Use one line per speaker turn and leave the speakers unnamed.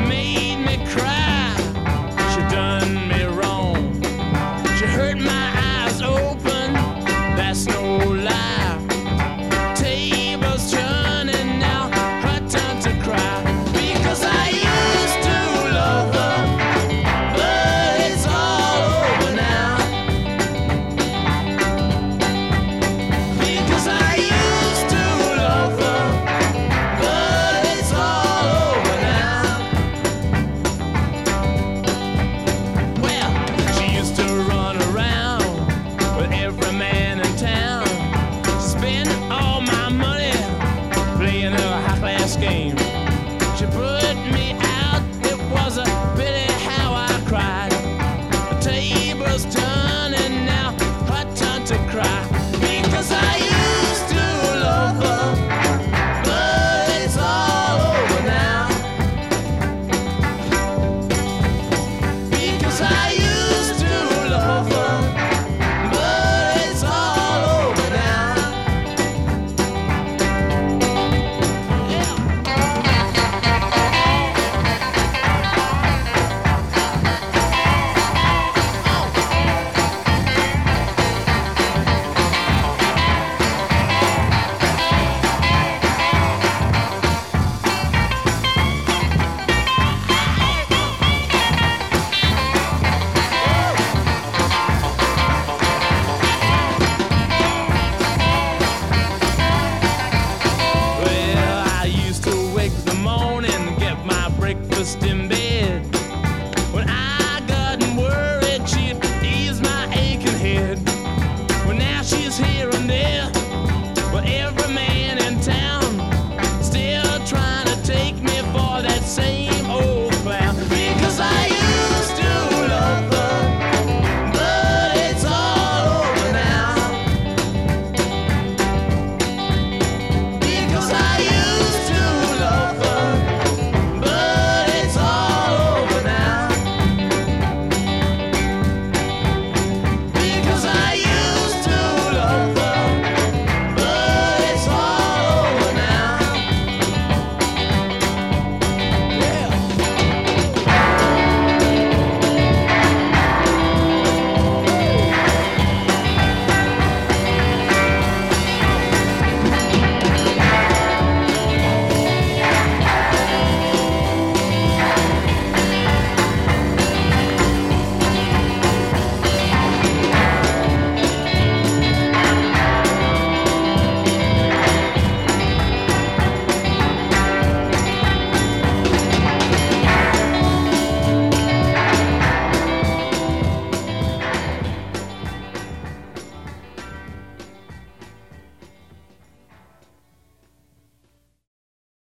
made me cry. She done me wrong. She hurt my eyes open. That's no lie. Tables turning now, her time to cry. Because I used to love her, but it's all over now. Because I used to love her, but it's all over now. Well, she used to run around with every man in town. Spend all my money playing a high-class game. She put me out, it was a pity how I cried. The table's turning now, her turn to cry. Because I used to love her, but it's all over now. Because I used to love her, but it's all over now. Yeah. Well, I used to wake the morning, get my breakfast in bed. When I